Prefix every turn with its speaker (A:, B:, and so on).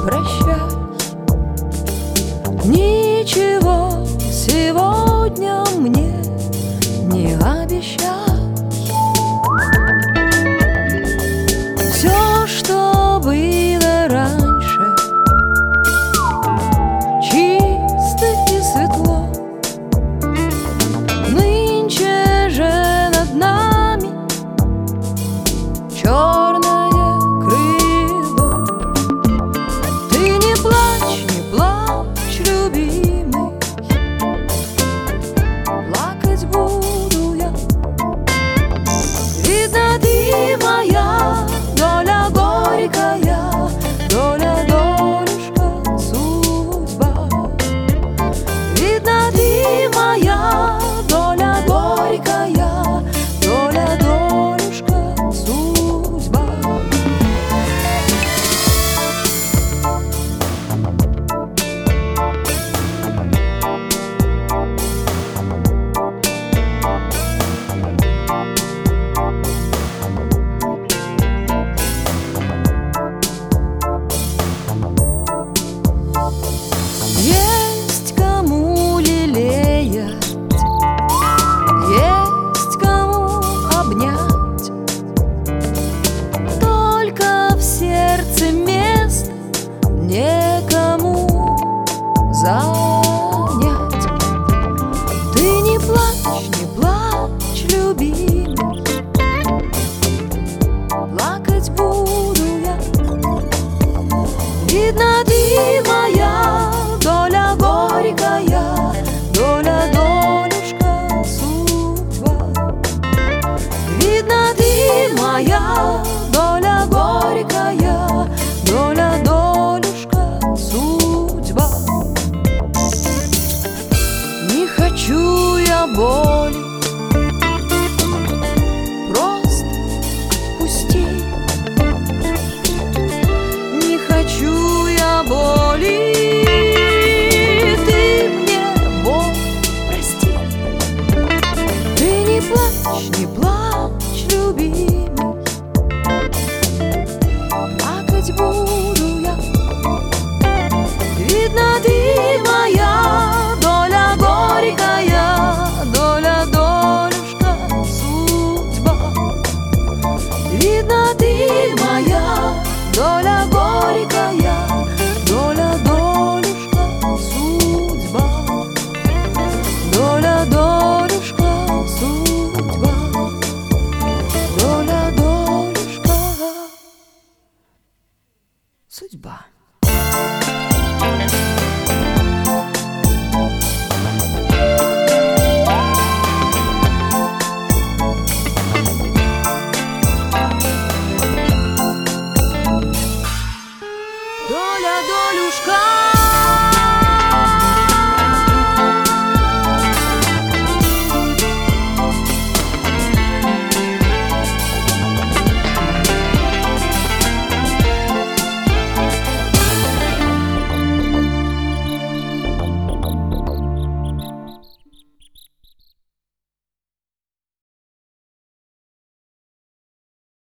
A: прощай. Ничего сегодня мне не обещай. Все, что было раньше, чисто и светло, нынче же над нами черное крыло. Ты не плачь, любимый, плакать буду я. Видно, ты моя доля горькая, доля, долюшка, судьба. Видно, ты моя доля горькая, доля, долюшка, судьба. Есть кому лелеять, есть кому обнять, только в сердце мест некому занять. Ты не плачь, любимый, плакать буду я. Видно, ты моя доля горькая, доля, долюшка, судьба. Видно, ты моя доля горькая, доля, долюшка, судьба. Не хочу я боли, просто отпусти. Не хочу я боли, ты мне боль прости. Ты не плачь, любимый, плакать буду я. Видно, ты моя доля горькая, доля, долюшка, судьба. Видно, ты моя доля горькая, доля, долюшка, судьба. Доля, долюшка, судьба. Доля, долюшка, судьба. Доля, долюшка.